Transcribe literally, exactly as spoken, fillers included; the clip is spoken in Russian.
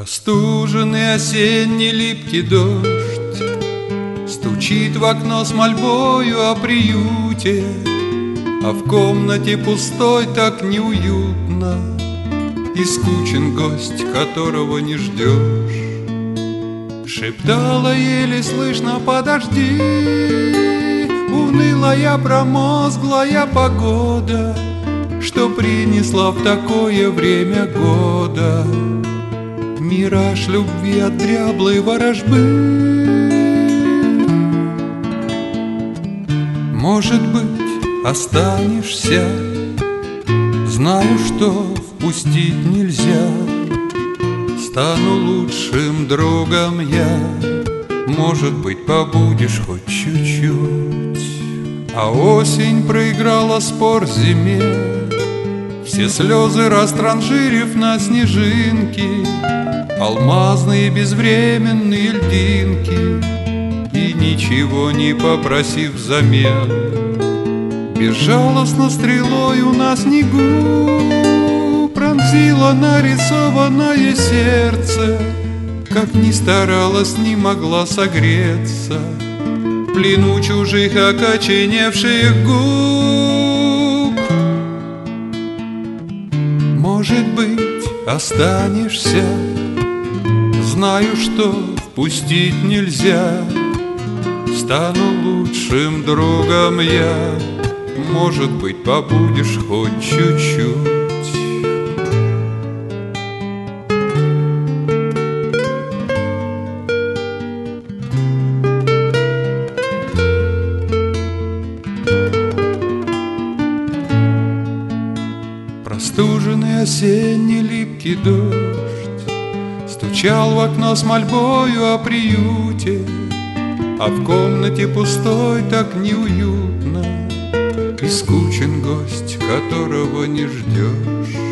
Простуженный осенний липкий дождь стучит в окно с мольбою о приюте, а в комнате пустой так неуютно, и скучен гость, которого не ждешь. Шептала еле слышно: подожди, унылая промозглая погода, что принесла в такое время года мираж любви от дряблой ворожбы. Может быть, останешься, знаю, что впустить нельзя. Стану лучшим другом я, может быть, побудешь хоть чуть-чуть. А осень проиграла спор зиме, все слезы растранжирив на снежинки, алмазные безвременные льдинки, и ничего не попросив взамен, безжалостно стрелою на снегу пронзило нарисованное сердце. Как ни старалась, не могла согреться в плену чужих окоченевших губ. Может быть, останешься, знаю, что впустить нельзя. Стану лучшим другом я, может быть, побудешь хоть чуть-чуть. Простуженный осенний липкий дождь стучал в окно с мольбою о приюте, а в комнате пустой так неуютно, и скучен гость, которого не ждешь.